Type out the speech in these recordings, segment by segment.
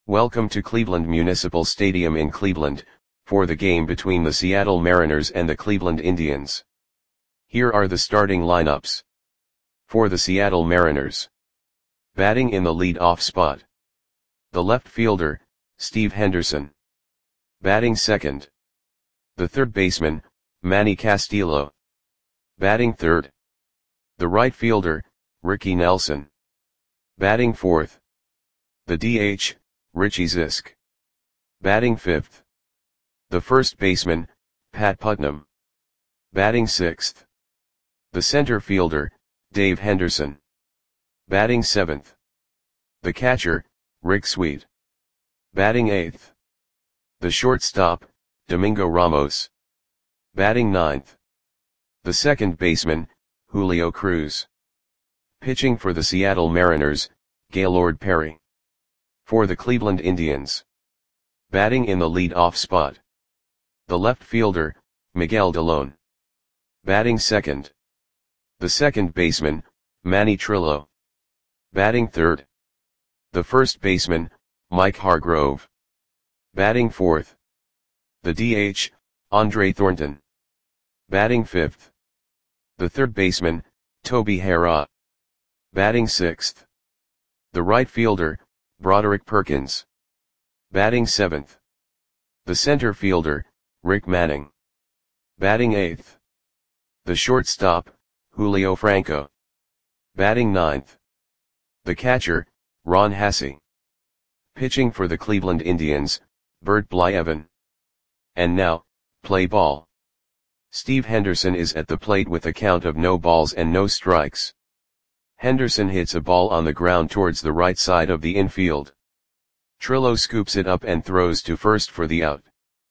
Welcome to Cleveland Municipal Stadium in Cleveland, for the game between the Seattle Mariners and the Cleveland Indians. Here are the starting lineups. For the Seattle Mariners. Batting in the lead-off spot. The left fielder, Steve Henderson. Batting second. The third baseman, Manny Castillo. Batting third. The right fielder, Ricky Nelson. Batting fourth. The DH, Richie Zisk. Batting fifth. The first baseman, Pat Putnam. Batting sixth. The center fielder, Dave Henderson. Batting seventh. The catcher, Rick Sweet. Batting eighth. The shortstop, Domingo Ramos. Batting ninth. The second baseman, Julio Cruz. Pitching for the Seattle Mariners, Gaylord Perry. For the Cleveland Indians. Batting in the lead-off spot. The left fielder, Miguel Dalón. Batting second. The second baseman, Manny Trillo. Batting third. The first baseman, Mike Hargrove. Batting fourth. The DH, Andre Thornton. Batting fifth. The third baseman, Toby Harrah. Batting sixth. The right fielder, Broderick Perkins. Batting seventh. The center fielder, Rick Manning. Batting eighth. The shortstop, Julio Franco. Batting ninth. The catcher, Ron Hassey. Pitching for the Cleveland Indians, Bert Blyleven. And now, play ball. Steve Henderson is at the plate with a count of no balls and no strikes. Henderson hits a ball on the ground towards the right side of the infield. Trillo scoops it up and throws to first for the out.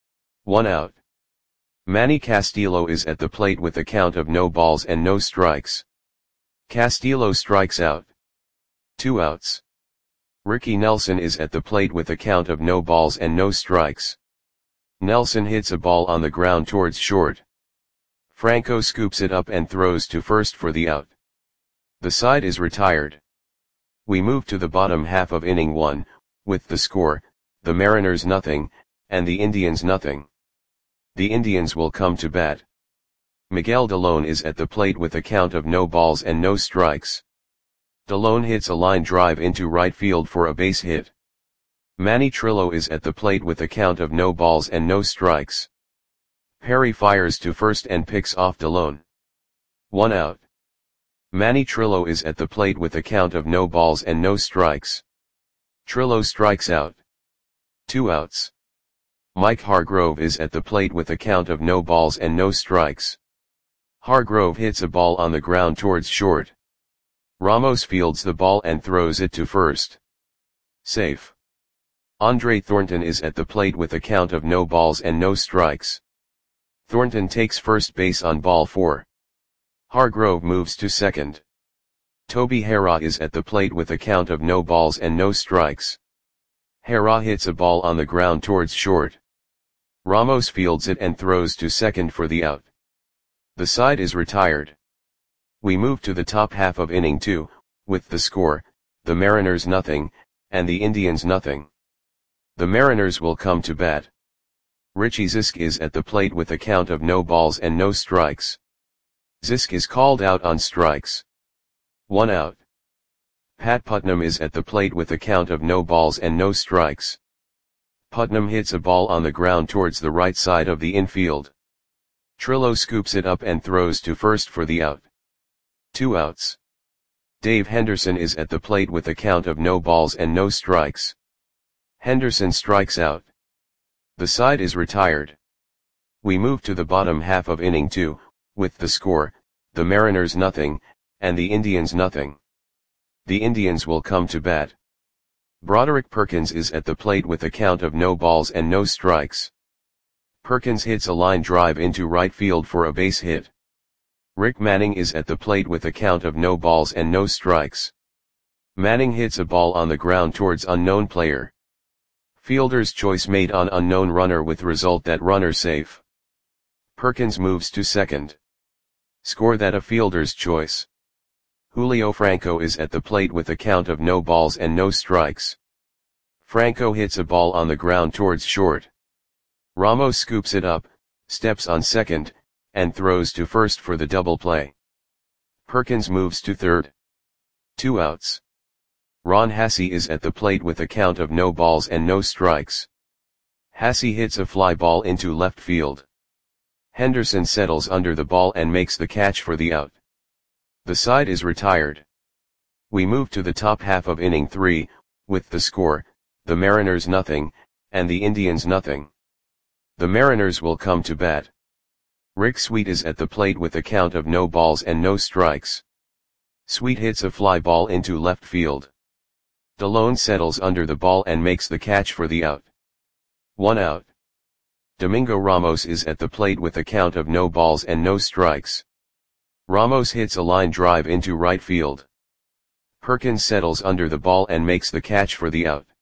1 out. Manny Castillo is at the plate with a count of no balls and no strikes. Castillo strikes out. 2 outs. Ricky Nelson is at the plate with a count of no balls and no strikes. Nelson hits a ball on the ground towards short. Franco scoops it up and throws to first for the out. The side is retired. We move to the bottom half of inning 1, with the score, the Mariners nothing, and the Indians nothing. The Indians will come to bat. Miguel Dalón is at the plate with a count of no balls and no strikes. Dalón hits a line drive into right field for a base hit. Manny Trillo is at the plate with a count of no balls and no strikes. Perry fires to first and picks off Dalón. 1 out. Manny Trillo is at the plate with a count of no balls and no strikes. Trillo strikes out. 2 outs. Mike Hargrove is at the plate with a count of no balls and no strikes. Hargrove hits a ball on the ground towards short. Ramos fields the ball and throws it to first. Safe. Andre Thornton is at the plate with a count of no balls and no strikes. Thornton takes first base on ball 4. Hargrove moves to second. Toby Harrah is at the plate with a count of no balls and no strikes. Harrah hits a ball on the ground towards short. Ramos fields it and throws to second for the out. The side is retired. We move to the top half of inning 2, with the score, the Mariners nothing, and the Indians nothing. The Mariners will come to bat. Richie Zisk is at the plate with a count of no balls and no strikes. Zisk is called out on strikes. 1 out. Pat Putnam is at the plate with a count of no balls and no strikes. Putnam hits a ball on the ground towards the right side of the infield. Trillo scoops it up and throws to first for the out. 2 outs. Dave Henderson is at the plate with a count of no balls and no strikes. Henderson strikes out. The side is retired. We move to the bottom half of inning 2, with the score, the Mariners nothing, and the Indians nothing. The Indians will come to bat. Broderick Perkins is at the plate with a count of no balls and no strikes. Perkins hits a line drive into right field for a base hit. Rick Manning is at the plate with a count of no balls and no strikes. Manning hits a ball on the ground towards unknown player. Fielder's choice made on unknown runner with result that runner safe. Perkins moves to second. Score that a fielder's choice. Julio Franco is at the plate with a count of no balls and no strikes. Franco hits a ball on the ground towards short. Ramos scoops it up, steps on second, and throws to first for the double play. Perkins moves to third. 2 outs. Ron Hasse is at the plate with a count of no balls and no strikes. Hasse hits a fly ball into left field. Henderson settles under the ball and makes the catch for the out. The side is retired. We move to the top half of inning 3, with the score, the Mariners nothing, and the Indians nothing. The Mariners will come to bat. Rick Sweet is at the plate with a count of no balls and no strikes. Sweet hits a fly ball into left field. Delone settles under the ball and makes the catch for the out. 1 out. Domingo Ramos is at the plate with a count of no balls and no strikes. Ramos hits a line drive into right field. Perkins settles under the ball and makes the catch for the out.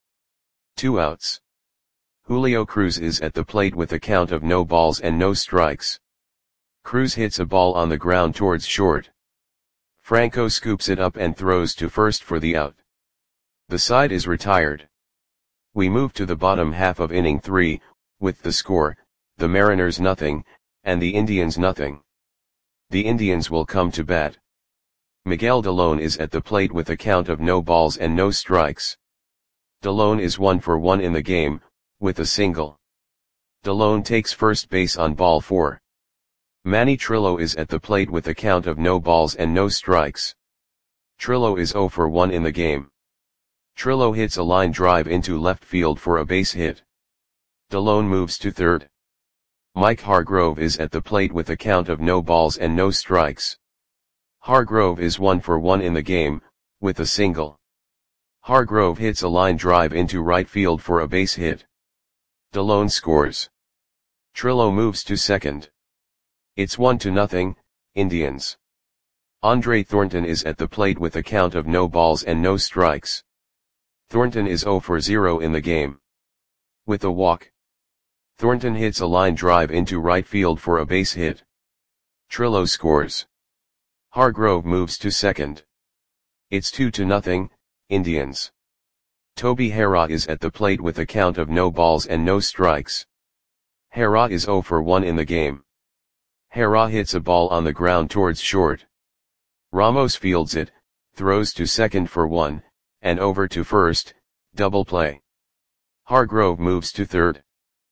2 outs. Julio Cruz is at the plate with a count of no balls and no strikes. Cruz hits a ball on the ground towards short. Franco scoops it up and throws to first for the out. The side is retired. We move to the bottom half of inning 3, with the score, the Mariners nothing, and the Indians nothing. The Indians will come to bat. Miguel Delone is at the plate with a count of no balls and no strikes. Delone is 1 for 1 in the game, with a single. Delone takes first base on ball 4. Manny Trillo is at the plate with a count of no balls and no strikes. Trillo is 0 for 1 in the game. Trillo hits a line drive into left field for a base hit. Delone moves to third. Mike Hargrove is at the plate with a count of no balls and no strikes. Hargrove is 1 for 1 in the game, with a single. Hargrove hits a line drive into right field for a base hit. Delone scores. Trillo moves to second. It's 1-0, Indians. Andre Thornton is at the plate with a count of no balls and no strikes. Thornton is 0 for 0 in the game. With a walk. Thornton hits a line drive into right field for a base hit. Trillo scores. Hargrove moves to second. It's 2-0, Indians. Toby Harrah is at the plate with a count of no balls and no strikes. Harrah is 0 for 1 in the game. Harrah hits a ball on the ground towards short. Ramos fields it, throws to second for 1, and over to first, double play. Hargrove moves to third.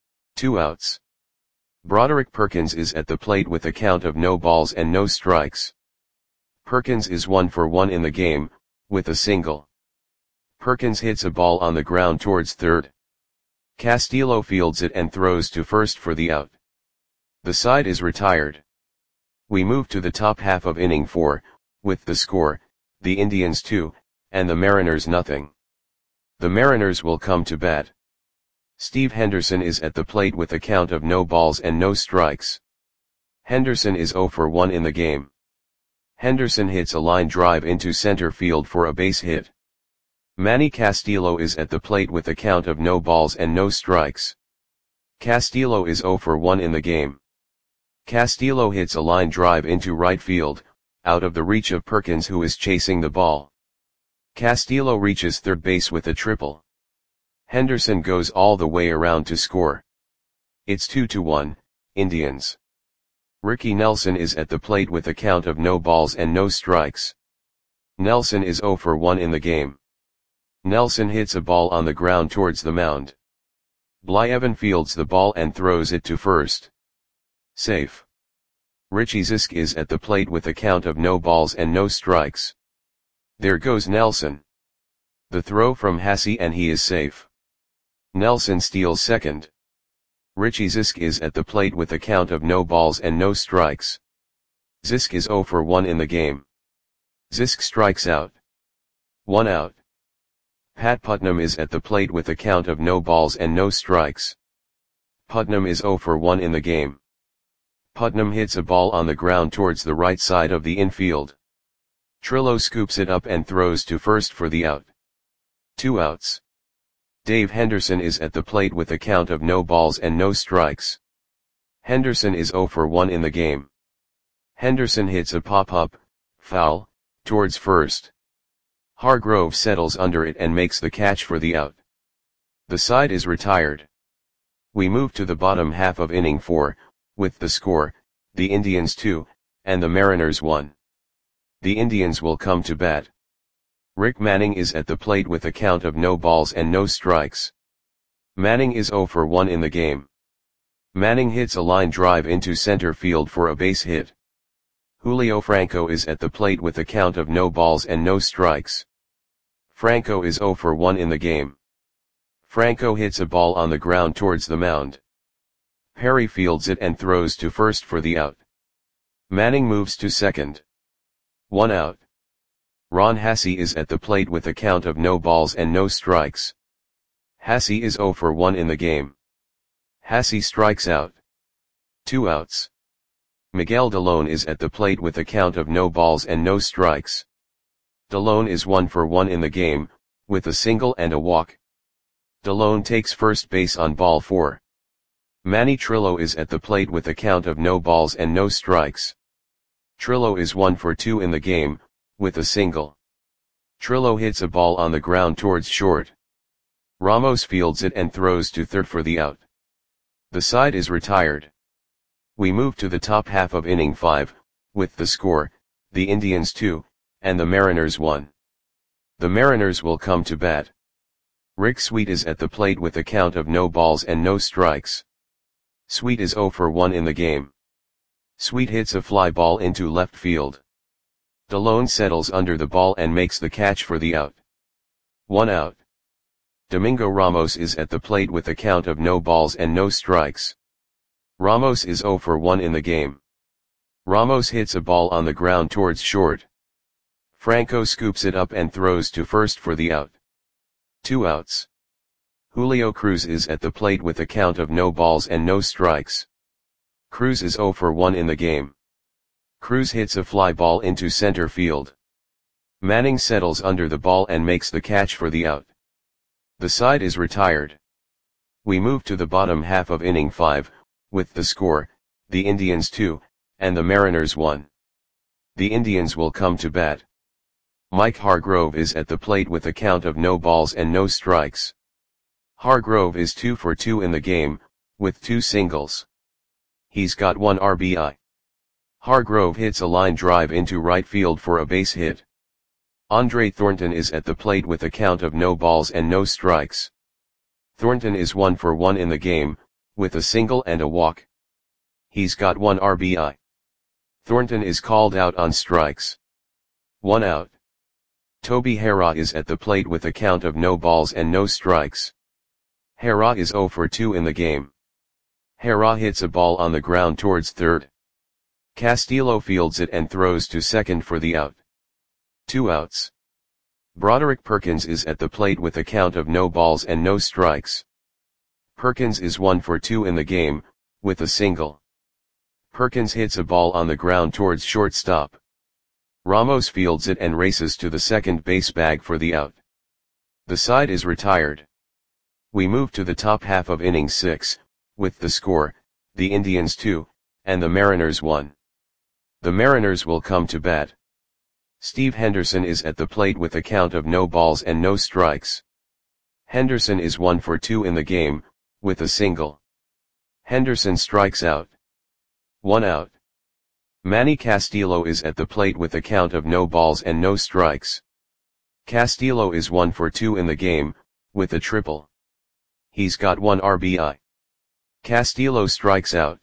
2 outs. Broderick Perkins is at the plate with a count of no balls and no strikes. Perkins is 1 for 1 in the game, with a single. Perkins hits a ball on the ground towards third. Castillo fields it and throws to first for the out. The side is retired. We move to the top half of inning 4, with the score, the Indians 2, and the Mariners nothing. The Mariners will come to bat. Steve Henderson is at the plate with a count of no balls and no strikes. Henderson is 0 for 1 in the game. Henderson hits a line drive into center field for a base hit. Manny Castillo is at the plate with a count of no balls and no strikes. Castillo is 0 for 1 in the game. Castillo hits a line drive into right field, out of the reach of Perkins who is chasing the ball. Castillo reaches third base with a triple. Henderson goes all the way around to score. It's 2-1, Indians. Ricky Nelson is at the plate with a count of no balls and no strikes. Nelson is 0 for 1 in the game. Nelson hits a ball on the ground towards the mound. Blyevin fields the ball and throws it to first. Safe. Richie Zisk is at the plate with a count of no balls and no strikes. There goes Nelson. The throw from Hasse and he is safe. Nelson steals second. Richie Zisk is at the plate with a count of no balls and no strikes. Zisk is 0 for 1 in the game. Zisk strikes out. 1 out. Pat Putnam is at the plate with a count of no balls and no strikes. Putnam is 0 for 1 in the game. Putnam hits a ball on the ground towards the right side of the infield. Trillo scoops it up and throws to first for the out. 2 outs. Dave Henderson is at the plate with a count of no balls and no strikes. Henderson is 0 for 1 in the game. Henderson hits a pop-up, foul, towards first. Hargrove settles under it and makes the catch for the out. The side is retired. We move to the bottom half of inning 4, with the score, the Indians 2, and the Mariners 1. The Indians will come to bat. Rick Manning is at the plate with a count of no balls and no strikes. Manning is 0 for 1 in the game. Manning hits a line drive into center field for a base hit. Julio Franco is at the plate with a count of no balls and no strikes. Franco is 0 for 1 in the game. Franco hits a ball on the ground towards the mound. Perry fields it and throws to first for the out. Manning moves to second. 1 out. Ron Hassey is at the plate with a count of no balls and no strikes. Hassey is 0 for 1 in the game. Hassey strikes out. 2 outs. Miguel Delone is at the plate with a count of no balls and no strikes. Delone is 1 for 1 in the game, with a single and a walk. Delone takes first base on ball 4. Manny Trillo is at the plate with a count of no balls and no strikes. Trillo is 1 for 2 in the game, with a single. Trillo hits a ball on the ground towards short. Ramos fields it and throws to third for the out. The side is retired. We move to the top half of inning 5, with the score, the Indians 2, and the Mariners 1. The Mariners will come to bat. Rick Sweet is at the plate with a count of no balls and no strikes. Sweet is 0 for 1 in the game. Sweet hits a fly ball into left field. Delone settles under the ball and makes the catch for the out. 1 out. Domingo Ramos is at the plate with a count of no balls and no strikes. Ramos is 0 for 1 in the game. Ramos hits a ball on the ground towards short. Franco scoops it up and throws to first for the out. 2 outs. Julio Cruz is at the plate with a count of no balls and no strikes. Cruz is 0 for 1 in the game. Cruz hits a fly ball into center field. Manning settles under the ball and makes the catch for the out. The side is retired. We move to the bottom half of inning 5, with the score, the Indians 2, and the Mariners 1. The Indians will come to bat. Mike Hargrove is at the plate with a count of no balls and no strikes. Hargrove is 2 for 2 in the game, with 2 singles. He's got 1 RBI. Hargrove hits a line drive into right field for a base hit. Andre Thornton is at the plate with a count of no balls and no strikes. Thornton is 1 for 1 in the game, with a single and a walk. He's got 1 RBI. Thornton is called out on strikes. 1 out. Toby Harrah is at the plate with a count of no balls and no strikes. Harrah is 0 for 2 in the game. Harrah hits a ball on the ground towards third. Castillo fields it and throws to second for the out. 2 outs. Broderick Perkins is at the plate with a count of no balls and no strikes. Perkins is 1 for 2 in the game, with a single. Perkins hits a ball on the ground towards shortstop. Ramos fields it and races to the second base bag for the out. The side is retired. We move to the top half of inning 6, with the score, the Indians 2, and the Mariners 1. The Mariners will come to bat. Steve Henderson is at the plate with a count of no balls and no strikes. Henderson is 1 for 2 in the game, with a single. Henderson strikes out. 1 out. Manny Castillo is at the plate with a count of no balls and no strikes. Castillo is 1 for 2 in the game, with a triple. He's got 1 RBI. Castillo strikes out.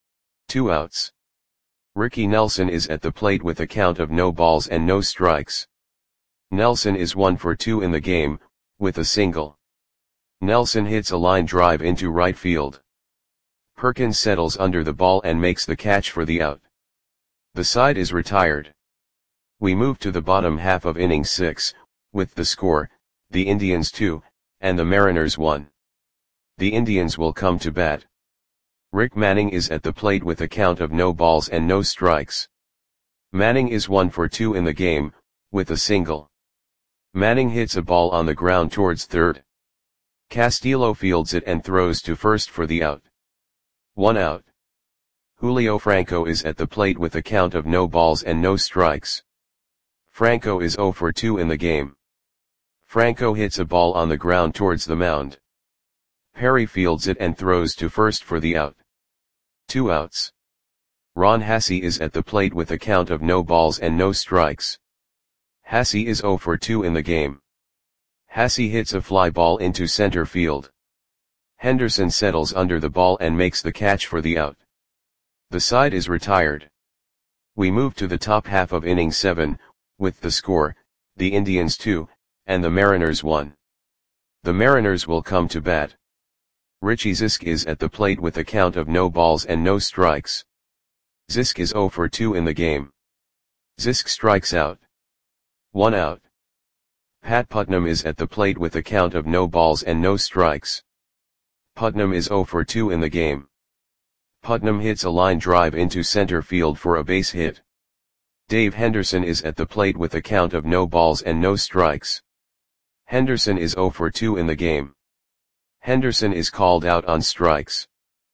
2 outs. Ricky Nelson is at the plate with a count of no balls and no strikes. Nelson is 1 for 2 in the game, with a single. Nelson hits a line drive into right field. Perkins settles under the ball and makes the catch for the out. The side is retired. We move to the bottom half of inning 6, with the score, the Indians 2, and the Mariners 1. The Indians will come to bat. Rick Manning is at the plate with a count of no balls and no strikes. Manning is 1 for 2 in the game, with a single. Manning hits a ball on the ground towards third. Castillo fields it and throws to first for the out. 1 out. Julio Franco is at the plate with a count of no balls and no strikes. Franco is 0 for 2 in the game. Franco hits a ball on the ground towards the mound. Perry fields it and throws to first for the out. 2 outs. Ron Hassey is at the plate with a count of no balls and no strikes. Hassey is 0 for 2 in the game. Hassey hits a fly ball into center field. Henderson settles under the ball and makes the catch for the out. The side is retired. We move to the top half of inning 7, with the score, the Indians 2, and the Mariners 1. The Mariners will come to bat. Richie Zisk is at the plate with a count of no balls and no strikes. Zisk is 0 for 2 in the game. Zisk strikes out. 1 out. Pat Putnam is at the plate with a count of no balls and no strikes. Putnam is 0 for 2 in the game. Putnam hits a line drive into center field for a base hit. Dave Henderson is at the plate with a count of no balls and no strikes. Henderson is 0 for 2 in the game. Henderson is called out on strikes.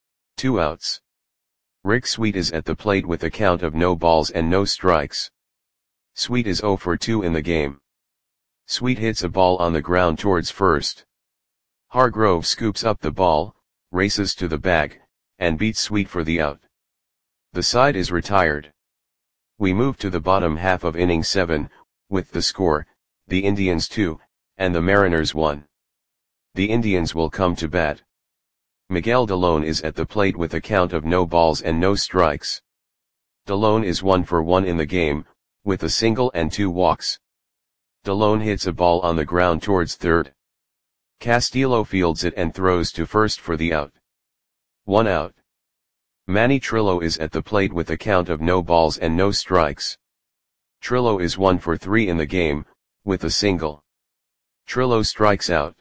2 outs. Rick Sweet is at the plate with a count of no balls and no strikes. Sweet is 0 for 2 in the game. Sweet hits a ball on the ground towards first. Hargrove scoops up the ball, races to the bag, and beats Sweet for the out. The side is retired. We move to the bottom half of inning 7, with the score, the Indians 2, and the Mariners 1. The Indians will come to bat. Miguel Delone is at the plate with a count of no balls and no strikes. Delone is 1 for 1 in the game, with a single and 2 walks. Delone hits a ball on the ground towards third. Castillo fields it and throws to first for the out. 1 out. Manny Trillo is at the plate with a count of no balls and no strikes. Trillo is 1 for 3 in the game, with a single. Trillo strikes out.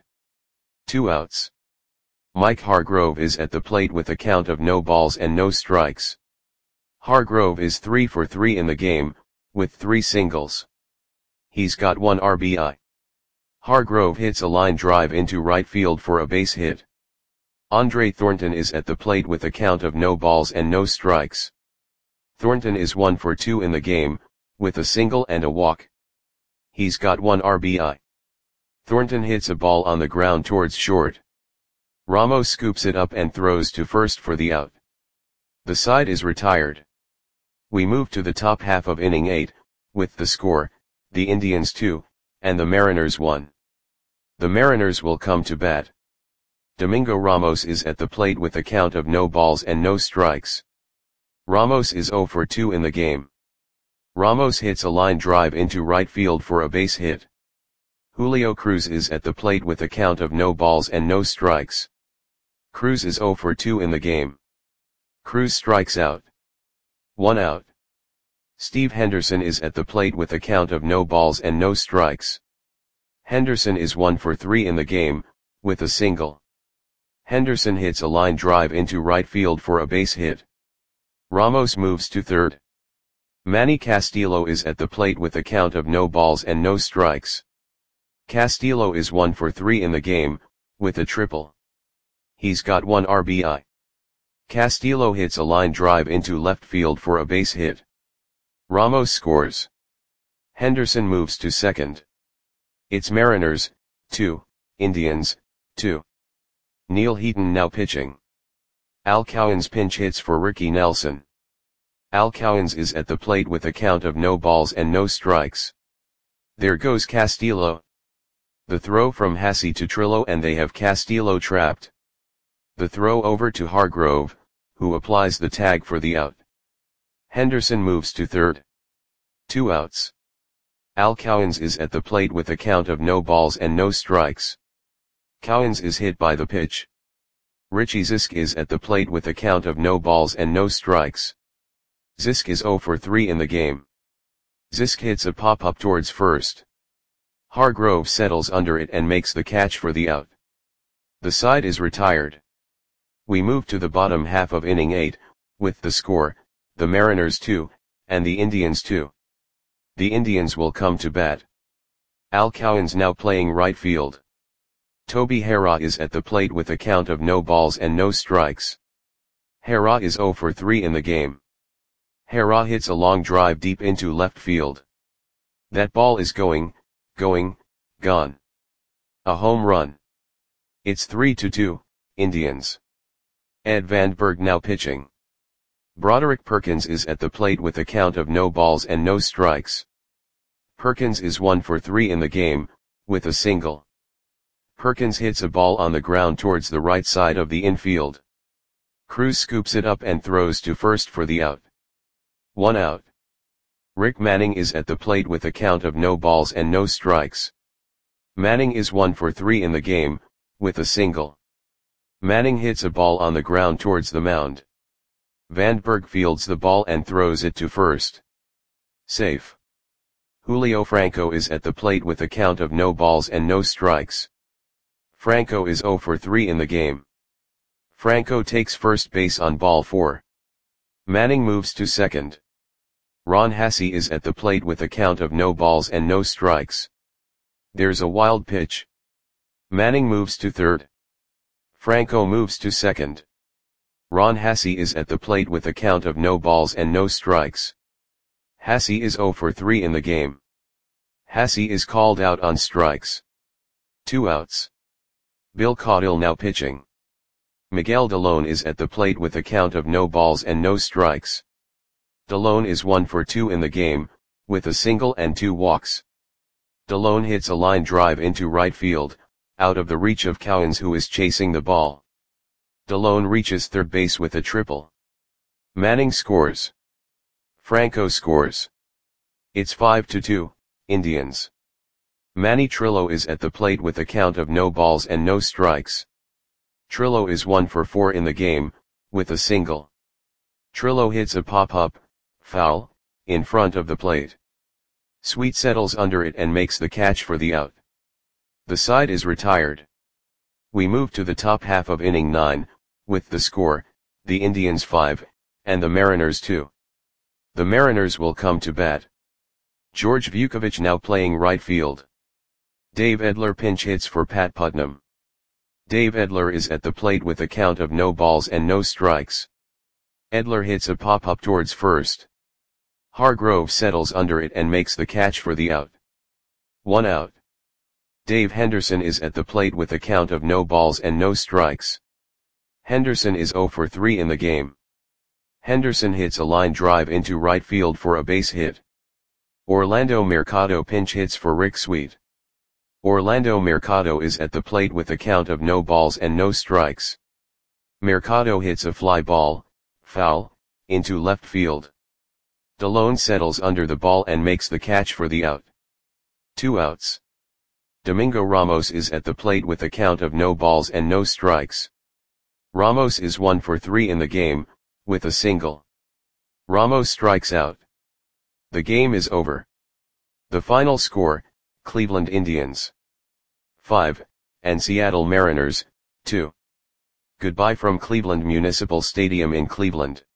2 outs. Mike Hargrove is at the plate with a count of no balls and no strikes. Hargrove is 3 for 3 in the game, with 3 singles. He's got 1 RBI. Hargrove hits a line drive into right field for a base hit. Andre Thornton is at the plate with a count of no balls and no strikes. Thornton is 1 for 2 in the game, with a single and a walk. He's got 1 RBI. Thornton hits a ball on the ground towards short. Ramos scoops it up and throws to first for the out. The side is retired. We move to the top half of inning 8, with the score, the Indians 2, and the Mariners 1. The Mariners will come to bat. Domingo Ramos is at the plate with a count of no balls and no strikes. Ramos is 0 for 2 in the game. Ramos hits a line drive into right field for a base hit. Julio Cruz is at the plate with a count of no balls and no strikes. Cruz is 0 for 2 in the game. Cruz strikes out. 1 out. Steve Henderson is at the plate with a count of no balls and no strikes. Henderson is 1 for 3 in the game, with a single. Henderson hits a line drive into right field for a base hit. Ramos moves to third. Manny Castillo is at the plate with a count of no balls and no strikes. Castillo is 1 for 3 in the game, with a triple. He's got 1 RBI. Castillo hits a line drive into left field for a base hit. Ramos scores. Henderson moves to second. It's Mariners, 2, Indians, 2. Neil Heaton now pitching. Al Cowens pinch hits for Ricky Nelson. Al Cowens is at the plate with a count of no balls and no strikes. There goes Castillo. The throw from Hassey to Trillo and they have Castillo trapped. The throw over to Hargrove, who applies the tag for the out. Henderson moves to third. 2 outs. Al Cowens is at the plate with a count of no balls and no strikes. Cowens is hit by the pitch. Richie Zisk is at the plate with a count of no balls and no strikes. Zisk is 0 for 3 in the game. Zisk hits a pop-up towards first. Hargrove settles under it and makes the catch for the out. The side is retired. We move to the bottom half of inning 8, with the score, the Mariners 2, and the Indians 2. The Indians will come to bat. Al Cowens now playing right field. Toby Harrah is at the plate with a count of no balls and no strikes. Harrah is 0 for 3 in the game. Harrah hits a long drive deep into left field. That ball is gone. A home run. It's 3-2, Indians. Ed Vandenberg now pitching. Broderick Perkins is at the plate with a count of no balls and no strikes. Perkins is 1 for 3 in the game, with a single. Perkins hits a ball on the ground towards the right side of the infield. Cruz scoops it up and throws to first for the out. 1 out. Rick Manning is at the plate with a count of no balls and no strikes. Manning is 1 for 3 in the game, with a single. Manning hits a ball on the ground towards the mound. Vandenberg fields the ball and throws it to first. Safe. Julio Franco is at the plate with a count of no balls and no strikes. Franco is 0 for 3 in the game. Franco takes first base on ball 4. Manning moves to second. Ron Hassey is at the plate with a count of no balls and no strikes. There's a wild pitch. Manning moves to third. Franco moves to second. Ron Hassey is at the plate with a count of no balls and no strikes. Hassey is 0 for 3 in the game. Hassey is called out on strikes. 2 outs. Bill Caudill now pitching. Miguel Dalone is at the plate with a count of no balls and no strikes. Dalone is 1 for 2 in the game, with a single and 2 walks. Dalone hits a line drive into right field, out of the reach of Cowens, who is chasing the ball. Dalone reaches third base with a triple. Manning scores. Franco scores. It's 5-2, Indians. Manny Trillo is at the plate with a count of no balls and no strikes. Trillo is 1 for 4 in the game, with a single. Trillo hits a pop-up, foul, in front of the plate. Sweet settles under it and makes the catch for the out. The side is retired. We move to the top half of inning 9, with the score, the Indians 5, and the Mariners 2. The Mariners will come to bat. George Vukovich now playing right field. Dave Edler pinch hits for Pat Putnam. Dave Edler is at the plate with a count of no balls and no strikes. Edler hits a pop-up towards first. Hargrove settles under it and makes the catch for the out. 1 out. Dave Henderson is at the plate with a count of no balls and no strikes. Henderson is 0 for 3 in the game. Henderson hits a line drive into right field for a base hit. Orlando Mercado pinch hits for Rick Sweet. Orlando Mercado is at the plate with a count of no balls and no strikes. Mercado hits a fly ball, foul, into left field. Dalone settles under the ball and makes the catch for the out. 2 outs. Domingo Ramos is at the plate with a count of no balls and no strikes. Ramos is 1 for 3 in the game, with a single. Ramos strikes out. The game is over. The final score, Cleveland Indians 5, and Seattle Mariners 2. Goodbye from Cleveland Municipal Stadium in Cleveland.